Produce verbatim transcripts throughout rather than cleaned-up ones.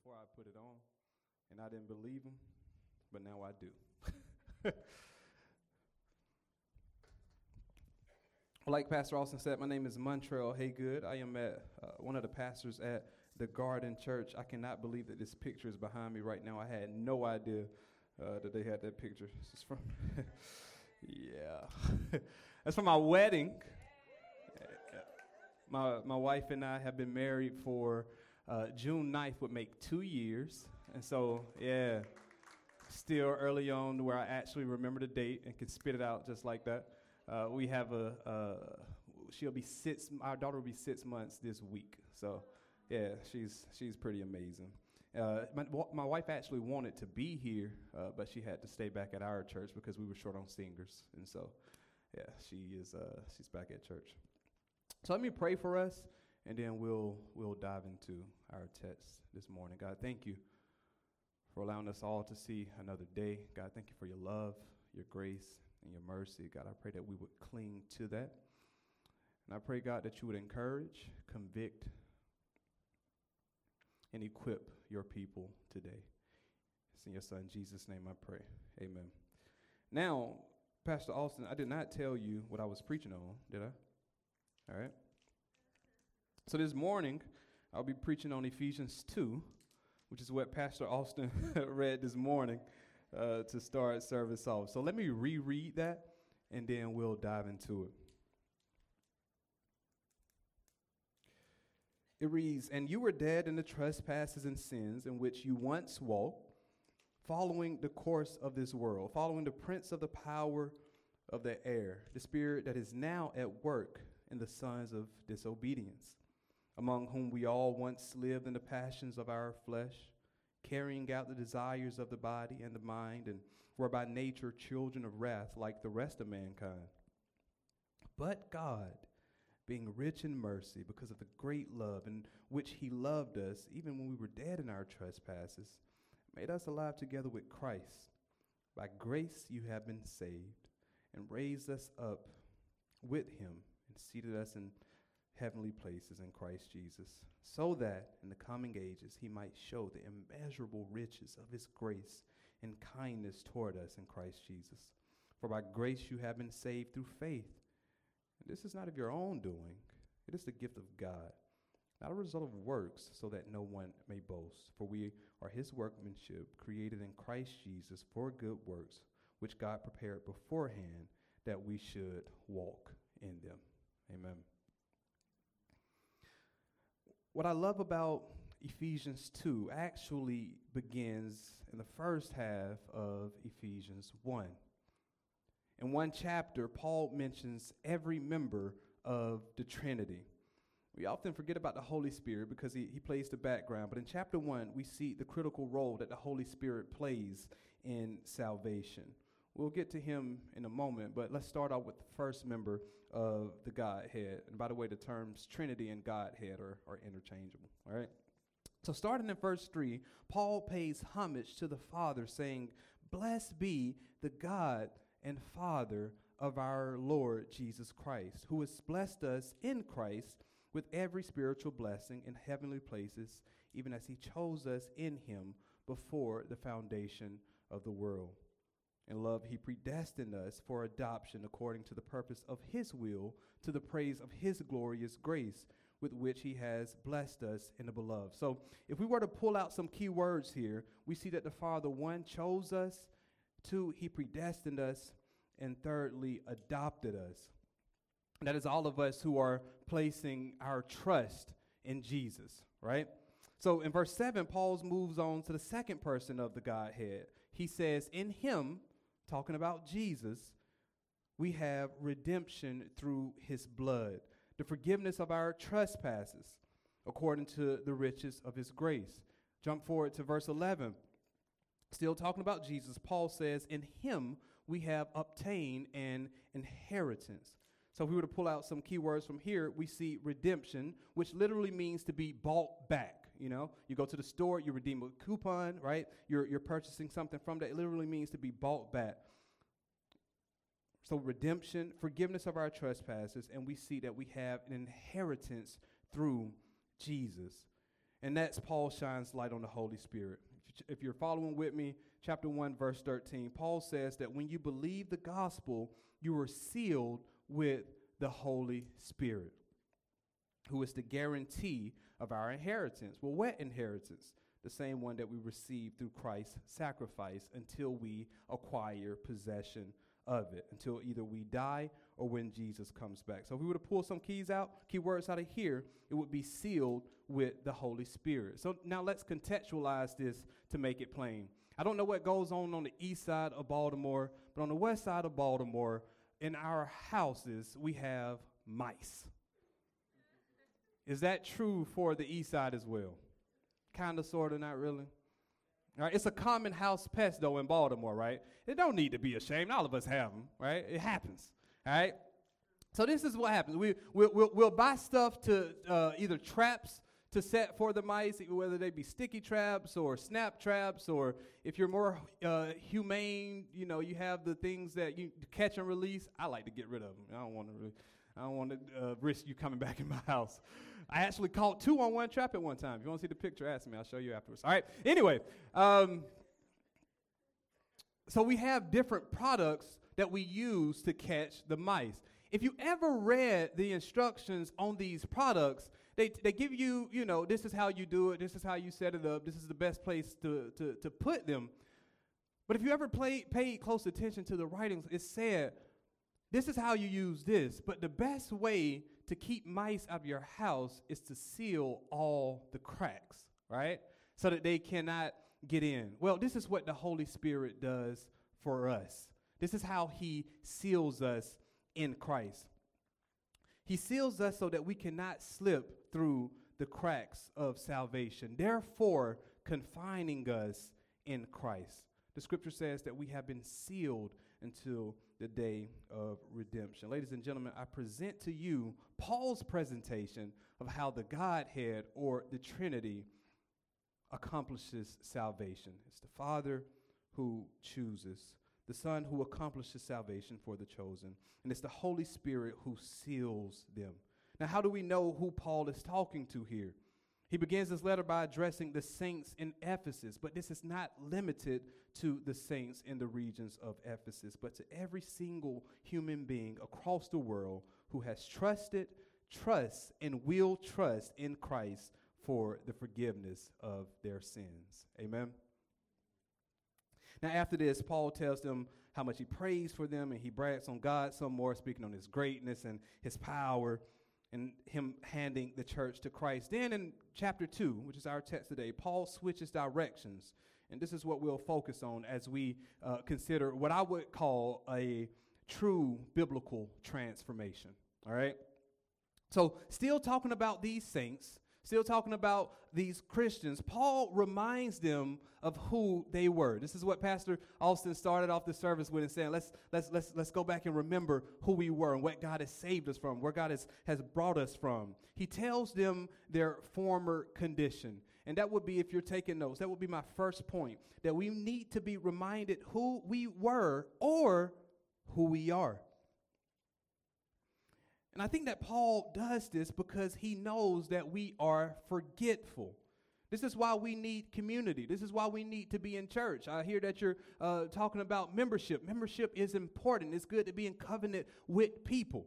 before I put it on, and I didn't believe him, but now I do. Like Pastor Austin said, my name is Montrell Haygood. I am at uh, one of the pastors at the Garden Church. I cannot believe that this picture is behind me right now. I had no idea uh, that they had that picture. This is from, yeah, that's from my wedding. My my wife and I have been married for uh, June ninth would make two years, and so yeah, still early on where I actually remember the date and can spit it out just like that. Uh, we have a, uh, she'll be six, our daughter will be six months this week. So, yeah, she's she's pretty amazing. Uh, my, my wife actually wanted to be here, uh, but she had to stay back at our church because we were short on singers. And so, yeah, she is, uh, she's back at church. So let me pray for us, and then we'll we'll dive into our text this morning. God, thank you for allowing us all to see another day. God, thank you for your love, your grace, and your mercy. God, I pray that we would cling to that. And I pray, God, that you would encourage, convict, and equip your people today. It's in your son, Jesus' name I pray. Amen. Now, Pastor Austin, I did not tell you what I was preaching on, did I? All right. So this morning, I'll be preaching on Ephesians two, which is what Pastor Austin read this morning. Uh, to start service off. So let me reread that, and then we'll dive into it. It reads, "And you were dead in the trespasses and sins in which you once walked, following the course of this world, following the prince of the power of the air, the spirit that is now at work in the sons of disobedience, among whom we all once lived in the passions of our flesh, carrying out the desires of the body and the mind, and were by nature children of wrath like the rest of mankind. But God, being rich in mercy because of the great love in which he loved us, even when we were dead in our trespasses, made us alive together with Christ. By grace you have been saved, and raised us up with him, and seated us in heavenly places in Christ Jesus, so that in the coming ages he might show the immeasurable riches of his grace and kindness toward us in Christ Jesus. For by grace you have been saved through faith. And this is not of your own doing. It is the gift of God, not a result of works, so that no one may boast. For we are his workmanship, created in Christ Jesus for good works, which God prepared beforehand that we should walk in them." Amen. What I love about Ephesians two actually begins in the first half of Ephesians one. In one chapter, Paul mentions every member of the Trinity. We often forget about the Holy Spirit because he, he plays the background, but in chapter one, we see the critical role that the Holy Spirit plays in salvation. We'll get to him in a moment, but let's start off with the first member of the Godhead. And by the way, the terms Trinity and Godhead are, are interchangeable, all right? So starting in verse three, Paul pays homage to the Father, saying, "Blessed be the God and Father of our Lord Jesus Christ, who has blessed us in Christ with every spiritual blessing in heavenly places, even as he chose us in him before the foundation of the world. In love, he predestined us for adoption according to the purpose of his will, to the praise of his glorious grace, with which he has blessed us in the beloved." So if we were to pull out some key words here, we see that the Father, one, chose us, two, he predestined us, and thirdly, adopted us. That is all of us who are placing our trust in Jesus, right? So in verse seven, Paul moves on to the second person of the Godhead. He says, "In him," talking about Jesus, "we have redemption through his blood, the forgiveness of our trespasses, according to the riches of his grace." Jump forward to verse eleven. Still talking about Jesus, Paul says, "In him we have obtained an inheritance." So if we were to pull out some key words from here, we see redemption, which literally means to be bought back. You know, you go to the store, you redeem a coupon, right? You're, you're purchasing something from that. It literally means to be bought back. So redemption, forgiveness of our trespasses, and we see that we have an inheritance through Jesus. And that's Paul shines light on the Holy Spirit. If you're following with me, chapter one, verse thirteen, Paul says that when you believe the gospel, you are sealed with the Holy Spirit, who is the guarantee of our inheritance. Well, what inheritance? The same one that we receive through Christ's sacrifice until we acquire possession of it, until either we die or when Jesus comes back. So if we were to pull some keys out, key words out of here, it would be sealed with the Holy Spirit. So now let's contextualize this to make it plain. I don't know what goes on on the east side of Baltimore, but on the west side of Baltimore, in our houses, we have mice. Is that true for the east side as well? Kind of, sort of, not really. All right, it's a common house pest, though, in Baltimore, right? It don't need to be ashamed. All of us have them, right? It happens, all right? So this is what happens. We, we'll, we'll, we'll buy stuff to uh, either traps to set for the mice, whether they be sticky traps or snap traps, or if you're more uh, humane, you know, you have the things that you catch and release. I like to get rid of them. I don't want to really, I don't want to uh, risk you coming back in my house. I actually caught two on one trap at one time. If you want to see the picture, ask me. I'll show you afterwards. All right. Anyway, um, so we have different products that we use to catch the mice. If you ever read the instructions on these products, they they give you, you know, this is how you do it. This is how you set it up. This is the best place to to, to put them. But if you ever play, paid close attention to the writings, it said, this is how you use this. But the best way to keep mice out of your house is to seal all the cracks, right? So that they cannot get in. Well, this is what the Holy Spirit does for us. This is how he seals us in Christ. He seals us so that we cannot slip through the cracks of salvation, therefore confining us in Christ. The scripture says that we have been sealed until the day of redemption. Ladies and gentlemen, I present to you Paul's presentation of how the Godhead or the Trinity accomplishes salvation. It's the Father who chooses, the Son who accomplishes salvation for the chosen, and it's the Holy Spirit who seals them. Now, how do we know who Paul is talking to here? He begins this letter by addressing the saints in Ephesus, but this is not limited to the saints in the regions of Ephesus, but to every single human being across the world who has trusted, trusts, and will trust in Christ for the forgiveness of their sins. Amen. Now, after this, Paul tells them how much he prays for them, and he brags on God some more, speaking on his greatness and his power, and him handing the church to Christ. Then in chapter two, which is our text today, Paul switches directions. And this is what we'll focus on as we uh, consider what I would call a true biblical transformation. All right? So still talking about these saints, still talking about these Christians, Paul reminds them of who they were. This is what Pastor Austin started off the service with and saying, let's let's let's let's go back and remember who we were and what God has saved us from, where God has, has brought us from. He tells them their former condition. And that would be, if you're taking notes, that would be my first point, that we need to be reminded who we were or who we are. And I think that Paul does this because he knows that we are forgetful. This is why we need community. This is why we need to be in church. I hear that you're uh, talking about membership. Membership is important. It's good to be in covenant with people.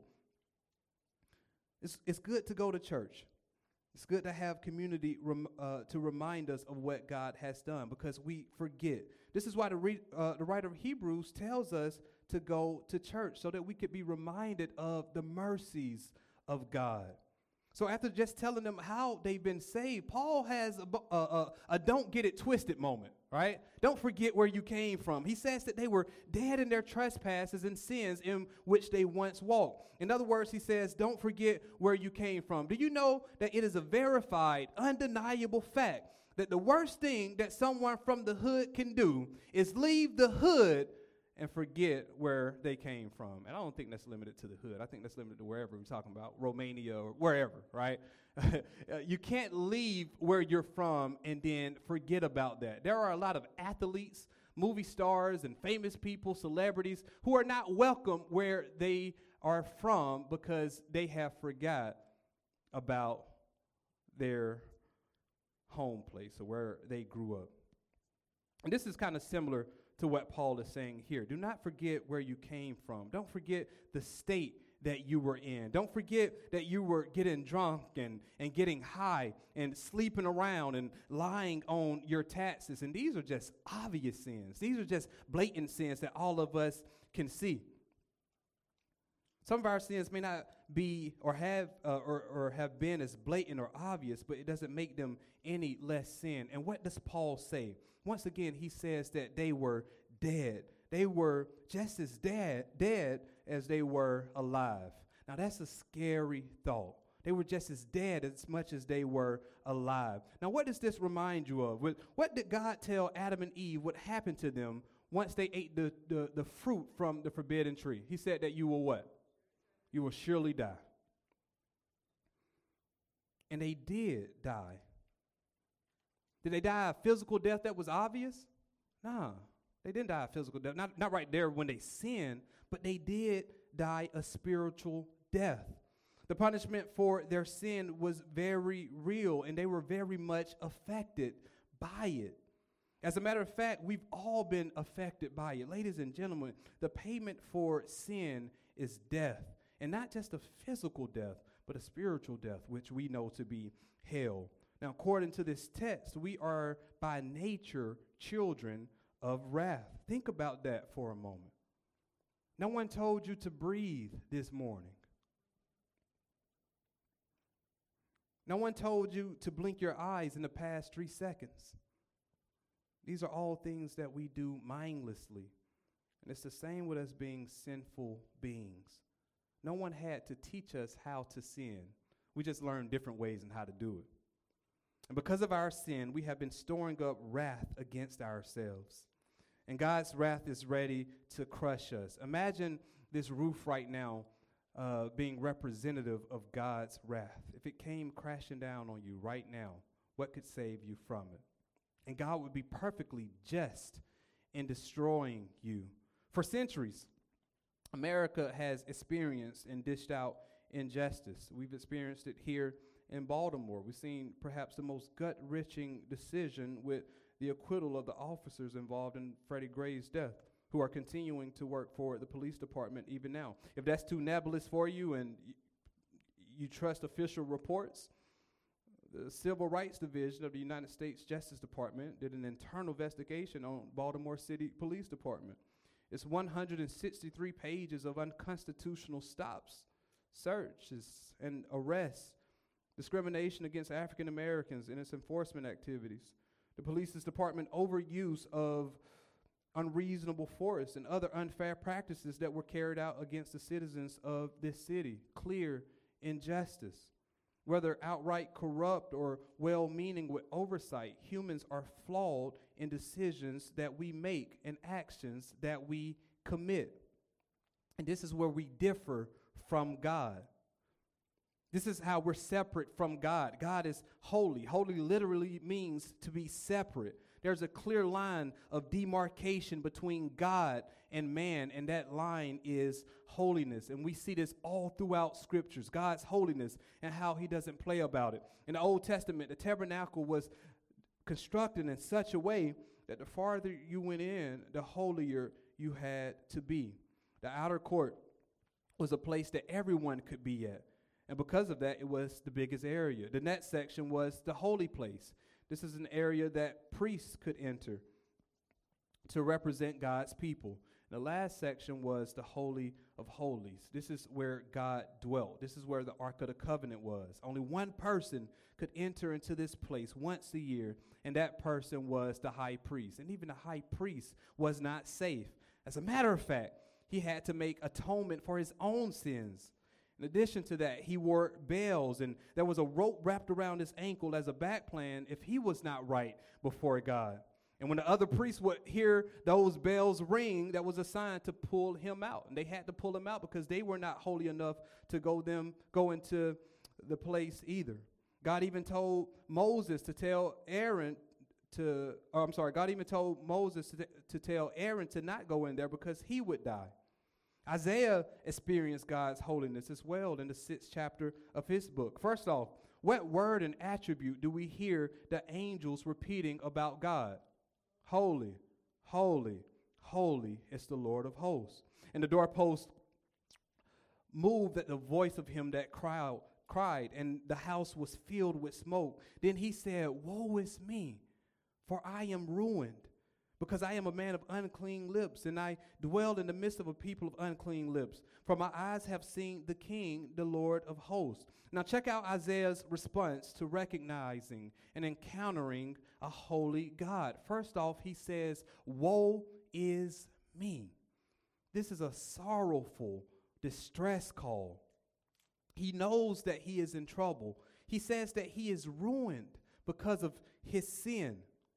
It's, it's good to go to church. It's good to have community rem, uh, to remind us of what God has done because we forget. This is why the, re, uh, the writer of Hebrews tells us to go to church so that we could be reminded of the mercies of God. So after just telling them how they've been saved, Paul has a, a, a, a don't get it twisted moment, right? Don't forget where you came from. He says that they were dead in their trespasses and sins in which they once walked. In other words, he says, don't forget where you came from. Do you know that it is a verified, undeniable fact that the worst thing that someone from the hood can do is leave the hood and forget where they came from? And I don't think that's limited to the hood. I think that's limited to wherever we're talking about, Romania or wherever, right? You can't leave where you're from and then forget about that. There are a lot of athletes, movie stars, and famous people, celebrities, who are not welcome where they are from because they have forgot about their home place or where they grew up. And this is kind of similar to what Paul is saying here. Do not forget where you came from. Don't forget the state that you were in. Don't forget that you were getting drunk and, and getting high and sleeping around and lying on your taxes. And these are just obvious sins. These are just blatant sins that all of us can see. Some of our sins may not be or have uh, or, or have been as blatant or obvious, but it doesn't make them any less sin. And what does Paul say? Once again, he says that they were dead. They were just as dead, dead as they were alive. Now, that's a scary thought. They were just as dead as much as they were alive. Now, what does this remind you of? What did God tell Adam and Eve what happened to them once they ate the, the, the fruit from the forbidden tree? He said that you will what? You will surely die. And they did die. Did they die a physical death that was obvious? No, they didn't die a physical death. Not, not right there when they sinned, but they did die a spiritual death. The punishment for their sin was very real, and they were very much affected by it. As a matter of fact, we've all been affected by it. Ladies and gentlemen, the payment for sin is death, and not just a physical death, but a spiritual death, which we know to be hell. Now, according to this text, we are by nature children of wrath. Think about that for a moment. No one told you to breathe this morning. No one told you to blink your eyes in the past three seconds. These are all things that we do mindlessly. And it's the same with us being sinful beings. No one had to teach us how to sin. We just learned different ways on how to do it. And because of our sin, we have been storing up wrath against ourselves. And God's wrath is ready to crush us. Imagine this roof right now uh, being representative of God's wrath. If it came crashing down on you right now, what could save you from it? And God would be perfectly just in destroying you. For centuries, America has experienced and dished out injustice. We've experienced it here in Baltimore. We've seen perhaps the most gut-wrenching decision with the acquittal of the officers involved in Freddie Gray's death, who are continuing to work for the police department even now. If that's too nebulous for you and y- you trust official reports, the Civil Rights Division of the United States Justice Department did an internal investigation on Baltimore City Police Department. It's one hundred sixty-three pages of unconstitutional stops, searches, and arrests, discrimination against African Americans in its enforcement activities, the police's department overuse of unreasonable force and other unfair practices that were carried out against the citizens of this city. Clear injustice. Whether outright corrupt or well-meaning with oversight, humans are flawed in decisions that we make and actions that we commit. And this is where we differ from God. This is how we're separate from God. God is holy. Holy literally means to be separate. There's a clear line of demarcation between God and man, and that line is holiness. And we see this all throughout scriptures, God's holiness and how he doesn't play about it. In the Old Testament, the tabernacle was constructed in such a way that the farther you went in, the holier you had to be. The outer court was a place that everyone could be at. And because of that, it was the biggest area. The next section was the holy place. This is an area that priests could enter to represent God's people. The last section was the Holy of Holies. This is where God dwelt. This is where the Ark of the Covenant was. Only one person could enter into this place once a year, and that person was the high priest. And even the high priest was not safe. As a matter of fact, he had to make atonement for his own sins. In addition to that, he wore bells, and there was a rope wrapped around his ankle as a back plan if he was not right before God. And when the other priests would hear those bells ring, that was a sign to pull him out. And they had to pull him out because they were not holy enough to go them go into the place either. God even told Moses to tell Aaron to, or I'm sorry, God even told Moses to, to tell Aaron to not go in there because he would die. Isaiah experienced God's holiness as well in the sixth chapter of his book. First off, What word and attribute do we hear the angels repeating about God? Holy, holy, holy is the Lord of hosts. And the doorpost moved at the voice of him that crowd cried, and the house was filled with smoke. Then he said, Woe is me, for I am ruined, because I am a man of unclean lips, and I dwell in the midst of a people of unclean lips. For my eyes have seen the King, the Lord of hosts. Now check out Isaiah's response to recognizing and encountering a holy God. First off, he says, Woe is me. This is a sorrowful distress call. He knows that he is in trouble. He says that he is ruined because of his sin.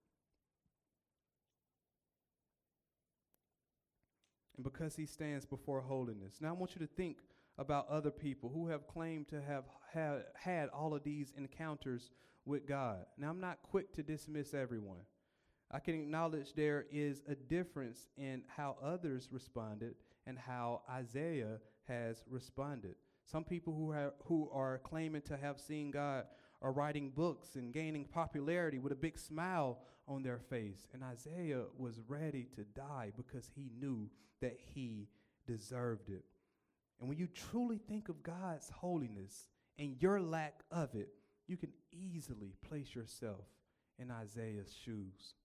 And because he stands before holiness. Now I want you to think about other people who have claimed to have had, had all of these encounters with God. Now I'm not quick to dismiss everyone. I can acknowledge there is a difference in how others responded and how Isaiah has responded. Some people who have, who are claiming to have seen God are writing books and gaining popularity with a big smile on their face. And Isaiah was ready to die because he knew that he deserved it. And when you truly think of God's holiness and your lack of it, you can easily place yourself in Isaiah's shoes.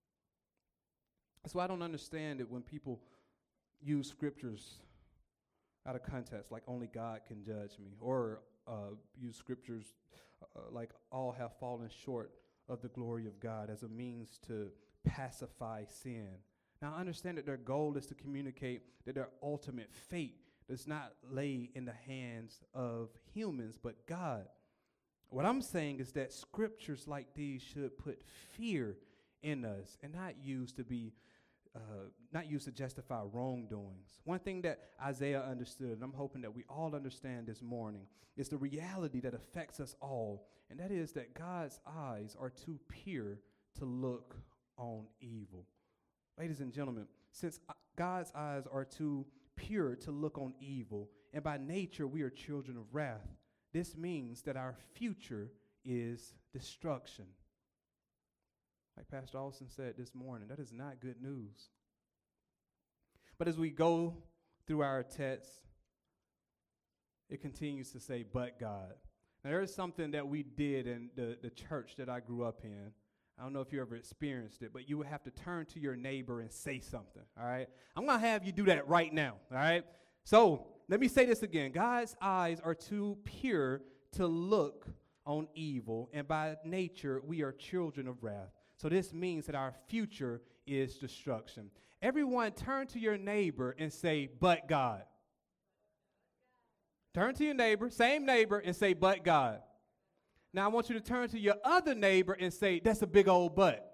That's why I don't understand it when people use scriptures out of context, like only God can judge me, or uh, use scriptures uh, like all have fallen short of the glory of God as a means to pacify sin. Now, I understand that their goal is to communicate that their ultimate fate does not lay in the hands of humans, but God. What I'm saying is that scriptures like these should put fear in us and not used to be Uh, not used to justify wrongdoings. One thing that Isaiah understood, and I'm hoping that we all understand this morning, is the reality that affects us all, and that is that God's eyes are too pure to look on evil. Ladies and gentlemen, since uh, God's eyes are too pure to look on evil, and by nature we are children of wrath, this means that our future is destruction. Like Pastor Austin said this morning, that is not good news. But as we go through our text, it continues to say, but God. Now, there is something that we did in the, the church that I grew up in. I don't know if you ever experienced it, but you would have to turn to your neighbor and say something, all right? I'm going to have you do that right now, all right? So let me say this again. God's eyes are too pure to look on evil, and by nature, we are children of wrath. So this means that our future is destruction. Everyone turn to your neighbor and say, but God. Turn to your neighbor, same neighbor, and say, but God. Now I want you to turn to your other neighbor and say, that's a big old but.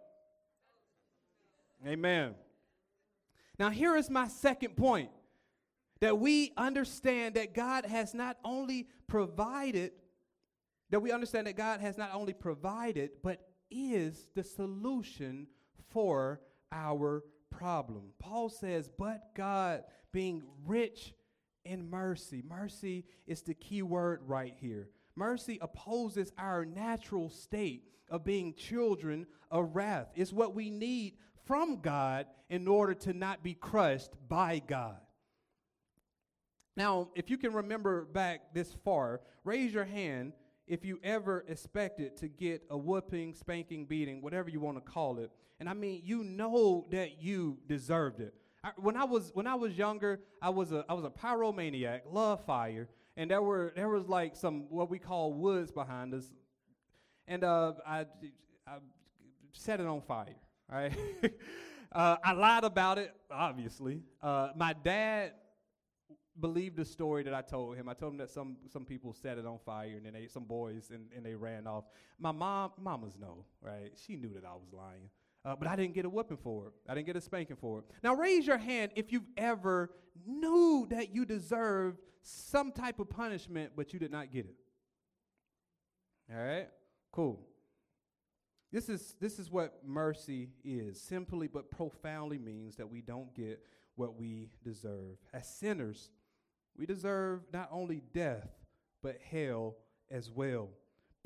Amen. Now here is my second point. That we understand that God has not only provided, that we understand that God has not only provided, but is the solution for our problem. Paul says, but God being rich in mercy. Mercy is the key word right here. Mercy opposes our natural state of being children of wrath. It's what we need from God in order to not be crushed by God. Now, if you can remember back this far, raise your hand if you ever expected to get a whooping, spanking, beating, whatever you want to call it. And I mean, you know that you deserved it. I, when I was when I was younger, I was a I was a pyromaniac, loved fire, and there were there was like some what we call woods behind us, and uh, I I set it on fire. All right, uh, I lied about it, obviously. Uh, my dad believed the story that I told him. I told him that some some people set it on fire, and then they, some boys, and, and they ran off. My mom, mamas know, right? She knew that I was lying. Uh, but I didn't get a whooping for it. I didn't get a spanking for it. Now raise your hand if you've ever knew that you deserved some type of punishment, but you did not get it. All right? Cool. This is this is what mercy is. Simply but profoundly means that we don't get what we deserve. As sinners, we deserve not only death, but hell as well.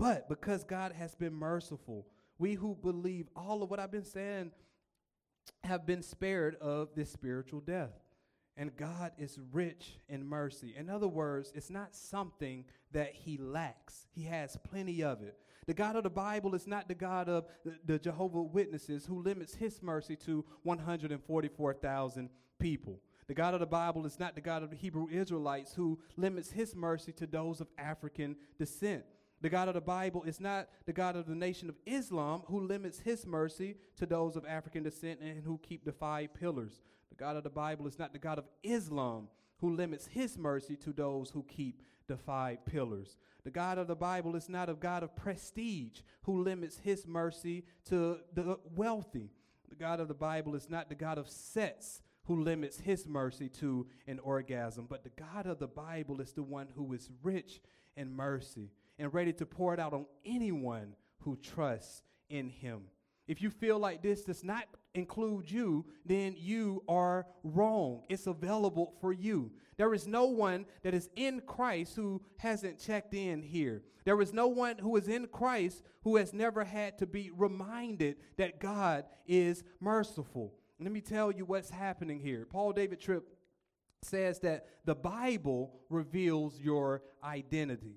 But because God has been merciful, we who believe all of what I've been saying have been spared of this spiritual death. And God is rich in mercy. In other words, it's not something that he lacks. He has plenty of it. The God of the Bible is not the God of the, the Jehovah's Witnesses who limits his mercy to one hundred forty-four thousand people. The God of the Bible is not the God of the Hebrew Israelites who limits his mercy to those of African descent. The God of the Bible is not the God of the nation of Islam who limits his mercy to those of African descent and who keep the five pillars. The God of the Bible is not the God of Islam who limits his mercy to those who keep the five pillars. The God of the Bible is not a God of prestige who limits his mercy to the wealthy. The God of the Bible is not the God of sex who limits his mercy to an orgasm. But the God of the Bible is the one who is rich in mercy and ready to pour it out on anyone who trusts in him. If you feel like this does not include you, then you are wrong. It's available for you. There is no one that is in Christ who hasn't checked in here. There is no one who is in Christ who has never had to be reminded that God is merciful. Let me tell you what's happening here. Paul David Tripp says that the Bible reveals your identity.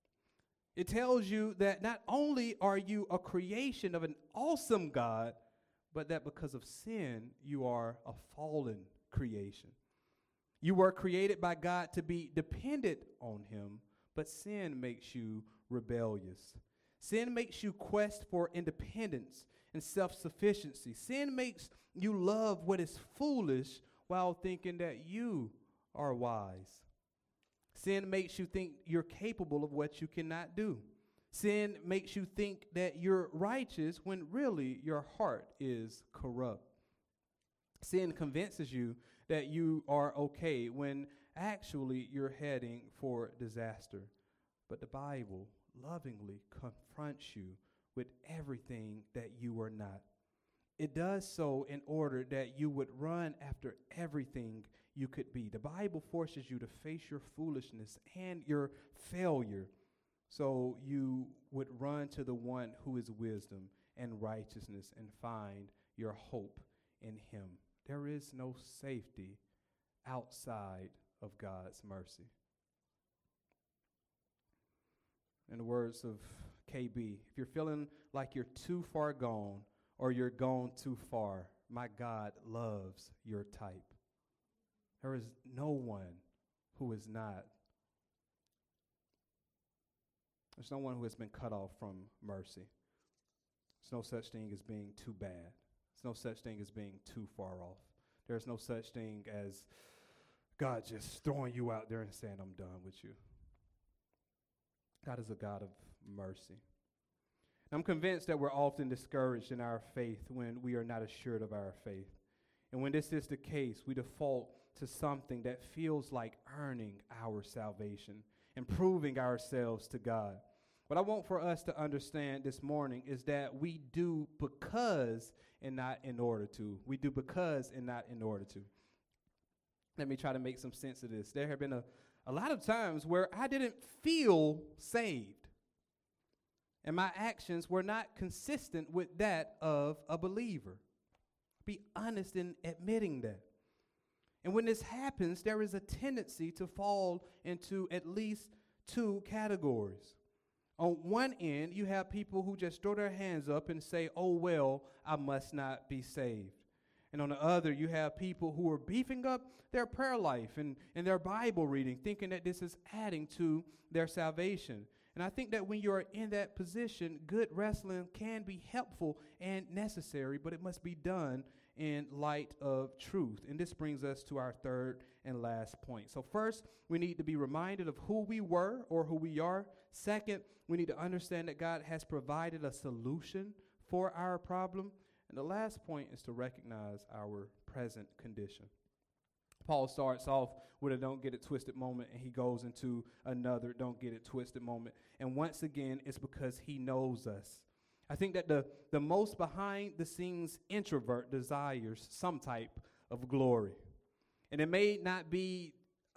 It tells you that not only are you a creation of an awesome God, but that because of sin, you are a fallen creation. You were created by God to be dependent on him, but sin makes you rebellious. Sin makes you quest for independence and self-sufficiency. Sin makes you love what is foolish while thinking that you are wise. Sin makes you think you're capable of what you cannot do. Sin makes you think that you're righteous when really your heart is corrupt. Sin convinces you that you are okay when actually you're heading for disaster. But the Bible lovingly confronts you with everything that you are not. It does so in order that you would run after everything you could be. The Bible forces you to face your foolishness and your failure so you would run to the one who is wisdom and righteousness and find your hope in him. There is no safety outside of God's mercy. In the words of K B, if you're feeling like you're too far gone or you're gone too far, my God loves your type. There is no one who is not. There's no one who has been cut off from mercy. There's no such thing as being too bad. There's no such thing as being too far off. There's no such thing as God just throwing you out there and saying, I'm done with you. God is a God of mercy. I'm convinced that we're often discouraged in our faith when we are not assured of our faith. And when this is the case, we default to something that feels like earning our salvation and proving ourselves to God. What I want for us to understand this morning is that we do because and not in order to. We do because and not in order to. Let me try to make some sense of this. There have been a, a lot of times where I didn't feel saved, and my actions were not consistent with that of a believer. Be honest in admitting that. And when this happens, there is a tendency to fall into at least two categories. On one end, you have people who just throw their hands up and say, oh, well, I must not be saved. And on the other, you have people who are beefing up their prayer life and, and their Bible reading, thinking that this is adding to their salvation. And I think that when you're in that position, good wrestling can be helpful and necessary, but it must be done in light of truth. And this brings us to our third and last point. So first, we need to be reminded of who we were or who we are. Second, we need to understand that God has provided a solution for our problem. And the last point is to recognize our present condition. Paul starts off with a don't get it twisted moment, and he goes into another don't get it twisted moment. And once again, it's because he knows us. I think that the, the most behind-the-scenes introvert desires some type of glory. And it may not be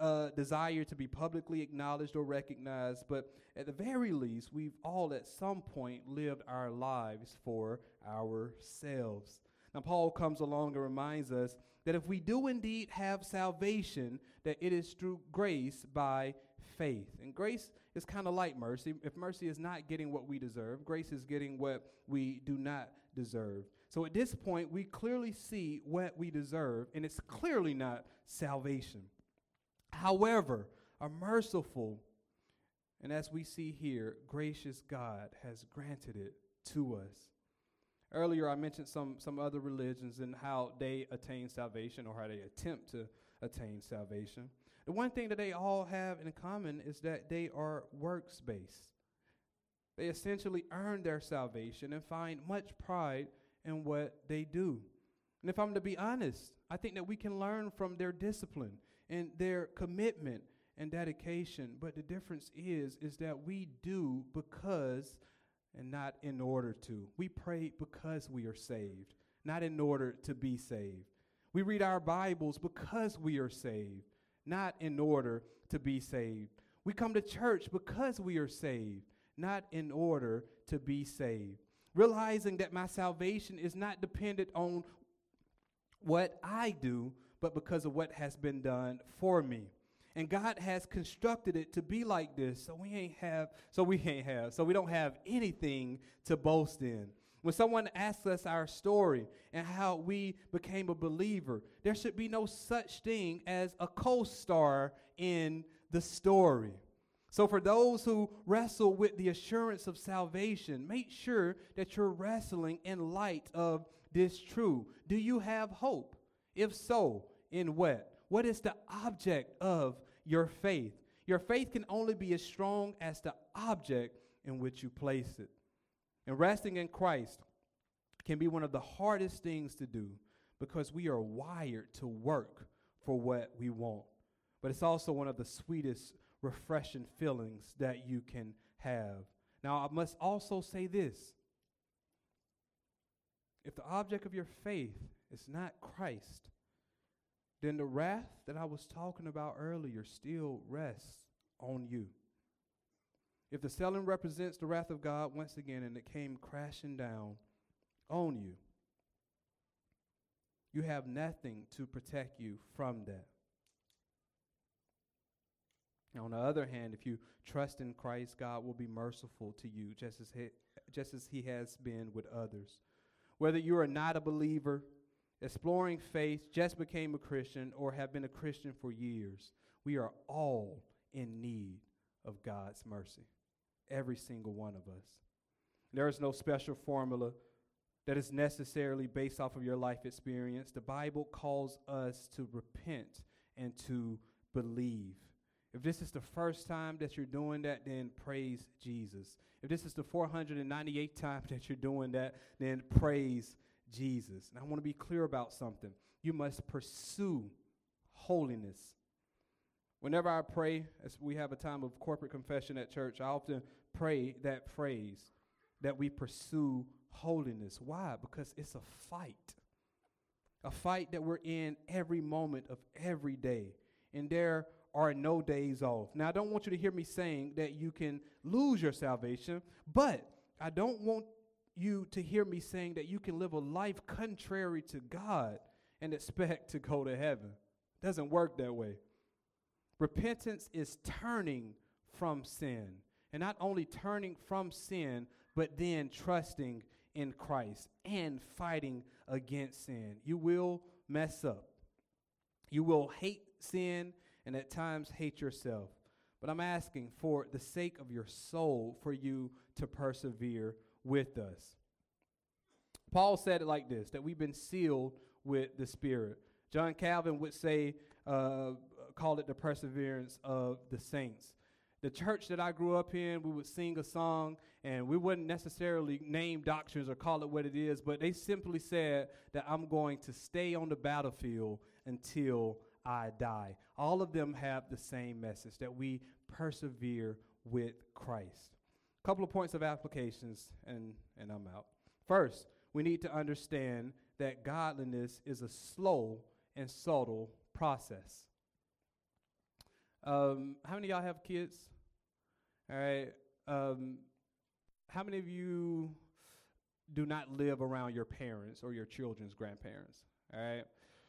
a desire to be publicly acknowledged or recognized, but at the very least, we've all at some point lived our lives for ourselves. Now, Paul comes along and reminds us that if we do indeed have salvation, that it is through grace by faith. And grace is kind of like mercy. If mercy is not getting what we deserve, grace is getting what we do not deserve. So at this point, we clearly see what we deserve, and it's clearly not salvation. However, a merciful, and as we see here, gracious God has granted it to us. Earlier, I mentioned some, some other religions and how they attain salvation or how they attempt to attain salvation. The one thing that they all have in common is that they are works-based. They essentially earn their salvation and find much pride in what they do. And if I'm to be honest, I think that we can learn from their discipline and their commitment and dedication. But the difference is, is that we do because and not in order to. We pray because we are saved, not in order to be saved. We read our Bibles because we are saved, not in order to be saved. We come to church because we are saved, not in order to be saved. Realizing that my salvation is not dependent on what I do, but because of what has been done for me. And God has constructed it to be like this, so we ain't have, so we ain't have, so we don't have anything to boast in. When someone asks us our story and how we became a believer, there should be no such thing as a co-star in the story. So for those who wrestle with the assurance of salvation, make sure that you're wrestling in light of this truth. Do you have hope? If so, in what? What is the object of your faith? Your faith can only be as strong as the object in which you place it. And resting in Christ can be one of the hardest things to do because we are wired to work for what we want. But it's also one of the sweetest, refreshing feelings that you can have. Now, I must also say this. If the object of your faith is not Christ, then the wrath that I was talking about earlier still rests on you. If the selling represents the wrath of God once again and it came crashing down on you, you have nothing to protect you from that. Now, on the other hand, if you trust in Christ, God will be merciful to you just as he, just as he has been with others. Whether you are not a believer, exploring faith, just became a Christian, or have been a Christian for years, we are all in need of God's mercy. Every single one of us. There is no special formula that is necessarily based off of your life experience. The Bible calls us to repent and to believe. If this is the first time that you're doing that, then praise Jesus. If this is the four hundred ninety-eighth time that you're doing that, then praise Jesus. And I want to be clear about something. You must pursue holiness. Whenever I pray, as we have a time of corporate confession at church, I often pray that phrase, that we pursue holiness. Why? Because it's a fight. A fight that we're in every moment of every day. And there are no days off. Now, I don't want you to hear me saying that you can lose your salvation, but I don't want you to hear me saying that you can live a life contrary to God and expect to go to heaven. It doesn't work that way. Repentance is turning from sin, and not only turning from sin, but then trusting in Christ and fighting against sin. You will mess up. You will hate sin and at times hate yourself. But I'm asking for the sake of your soul for you to persevere with us. Paul said it like this, that we've been sealed with the Spirit. John Calvin would say, uh, call it the perseverance of the saints. The church that I grew up in, we would sing a song, and we wouldn't necessarily name doctrines or call it what it is, but they simply said that I'm going to stay on the battlefield until I die. All of them have the same message, that we persevere with Christ. A couple of points of applications, and, and I'm out. First, we need to understand that godliness is a slow and subtle process. Um, how many of y'all have kids? All right. Um, how many of you do not live around your parents or your children's grandparents? All right.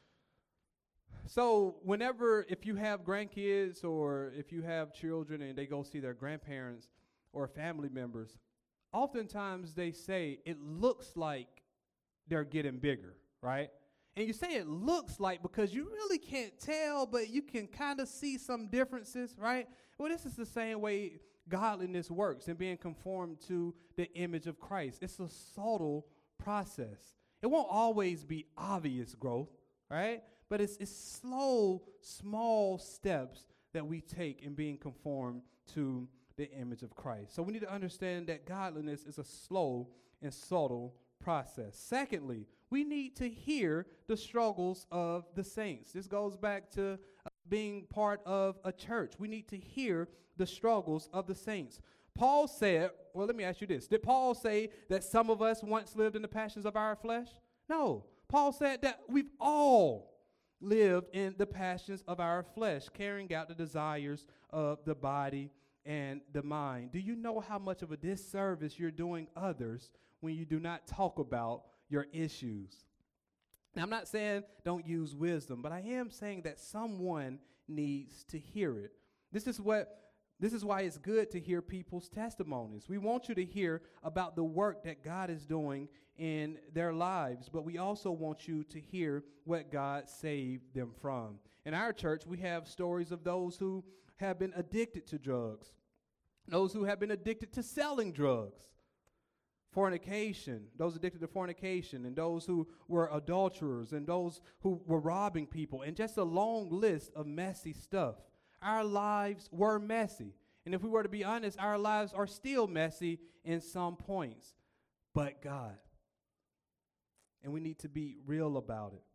So whenever, if you have grandkids or if you have children and they go see their grandparents or family members, oftentimes they say it looks like they're getting bigger, right? And you say it looks like because you really can't tell, but you can kind of see some differences, right? Well, this is the same way godliness works and being conformed to the image of Christ. It's a subtle process. It won't always be obvious growth, right? But it's, it's slow, small steps that we take in being conformed to the image of Christ. So we need to understand that godliness is a slow and subtle process. Secondly, we need to hear the struggles of the saints. This goes back to uh, being part of a church. We need to hear the struggles of the saints. Paul said, well, let me ask you this. Did Paul say that some of us once lived in the passions of our flesh? No. Paul said that we've all lived in the passions of our flesh, carrying out the desires of the body and the mind. Do you know how much of a disservice you're doing others when you do not talk about your issues? Now, I'm not saying don't use wisdom, but I am saying that someone needs to hear it. This is what This is why it's good to hear people's testimonies. We want you to hear about the work that God is doing in their lives, but we also want you to hear what God saved them from. In our church, we have stories of those who have been addicted to drugs, those who have been addicted to selling drugs, fornication, those addicted to fornication, and those who were adulterers, and those who were robbing people, and just a long list of messy stuff. Our lives were messy. And if we were to be honest, our lives are still messy in some points. But God. And we need to be real about it.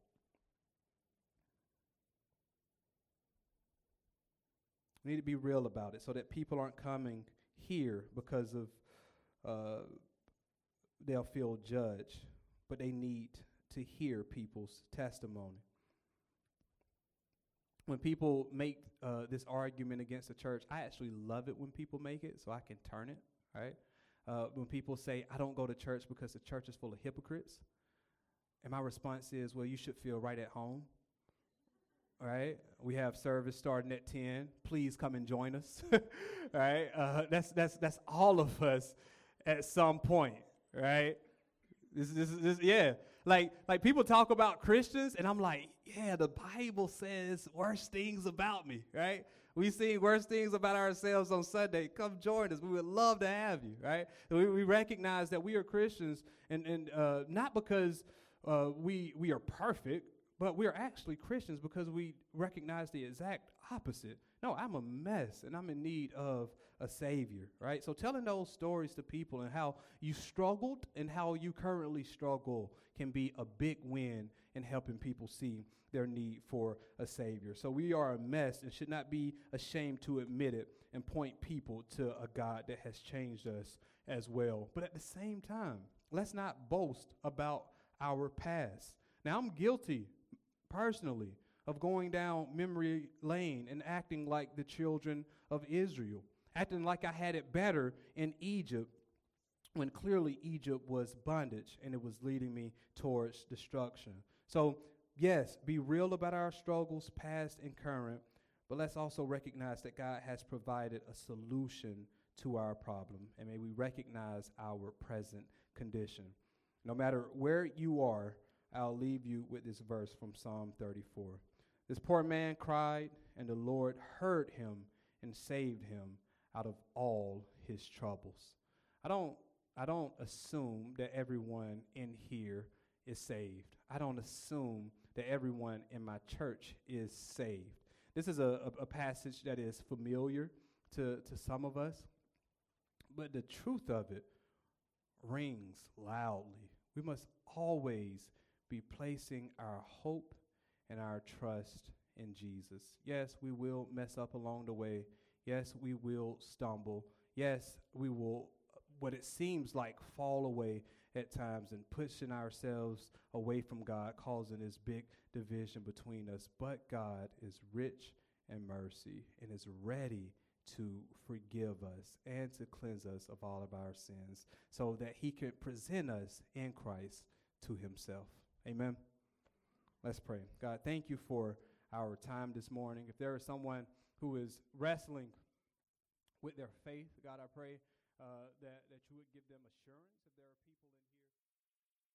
We need to be real about it so that people aren't coming here because of uh, they'll feel judged. But they need to hear people's testimony. When people make uh, this argument against the church, I actually love it when people make it so I can turn it, right? Uh, when people say, I don't go to church because the church is full of hypocrites. And my response is, well, you should feel right at home, right? We have service starting at ten. Please come and join us, right? Uh, that's, that's, that's all of us at some point, right? This, this, this, yeah. Like, like people talk about Christians, and I'm like, yeah, the Bible says worse things about me, right? We sing worse things about ourselves on Sunday. Come join us. We would love to have you, right? We, we recognize that we are Christians, and, and uh, not because uh, we, we are perfect, but we are actually Christians because we recognize the exact opposite. No, I'm a mess, and I'm in need of a Savior, right? So telling those stories to people and how you struggled and how you currently struggle can be a big win in helping people see their need for a Savior. So we are a mess and should not be ashamed to admit it and point people to a God that has changed us as well. But at the same time, let's not boast about our past. Now, I'm guilty personally of going down memory lane and acting like the children of Israel, acting like I had it better in Egypt when clearly Egypt was bondage and it was leading me towards destruction. So, yes, be real about our struggles, past and current, but let's also recognize that God has provided a solution to our problem, and may we recognize our present condition. No matter where you are, I'll leave you with this verse from Psalm thirty-four. This poor man cried, and the Lord heard him and saved him out of all his troubles. I don't I don't assume that everyone in here is saved. I don't assume that everyone in my church is saved. This is a, a, a passage that is familiar to, to some of us, but the truth of it rings loudly. We must always be placing our hope and our trust in Jesus. Yes, we will mess up along the way. Yes, we will stumble. Yes, we will, what it seems like, fall away at times and pushing ourselves away from God, causing this big division between us. But God is rich and mercy and is ready to forgive us and to cleanse us of all of our sins so that he could present us in Christ to himself. Amen. Let's pray. God, thank you for our time this morning. If there is someone who is wrestling with their faith, God, I pray uh, that, that you would give them assurance. If there are people in here